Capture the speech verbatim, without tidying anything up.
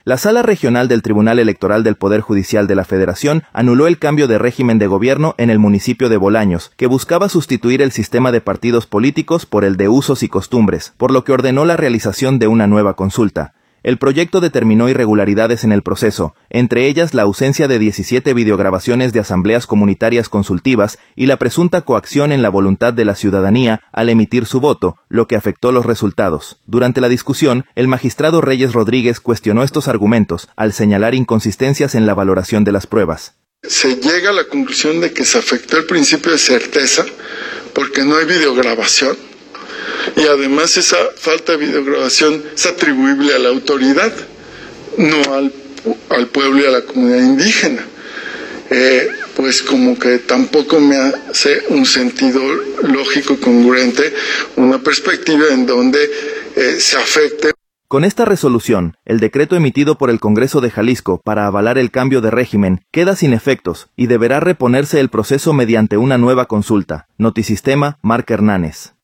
La Sala Regional del Tribunal Electoral del Poder Judicial de la Federación anuló el cambio de régimen de gobierno en el municipio de Bolaños, que buscaba sustituir el sistema de partidos políticos por el de usos y costumbres, por lo que ordenó la realización de una nueva consulta. El proyecto determinó irregularidades en el proceso, entre ellas la ausencia de diecisiete videograbaciones de asambleas comunitarias consultivas y la presunta coacción en la voluntad de la ciudadanía al emitir su voto, lo que afectó los resultados. Durante la discusión, el magistrado Reyes Rodríguez cuestionó estos argumentos al señalar inconsistencias en la valoración de las pruebas. Se llega a la conclusión de que se afectó el principio de certeza porque no hay videograbación. Y además esa falta de videograbación es atribuible a la autoridad, no al, al pueblo y a la comunidad indígena. Eh, pues como que tampoco me hace un sentido lógico, congruente, una perspectiva en donde eh, se afecte. Con esta resolución, el decreto emitido por el Congreso de Jalisco para avalar el cambio de régimen queda sin efectos y deberá reponerse el proceso mediante una nueva consulta. Notisistema, Marc Hernández.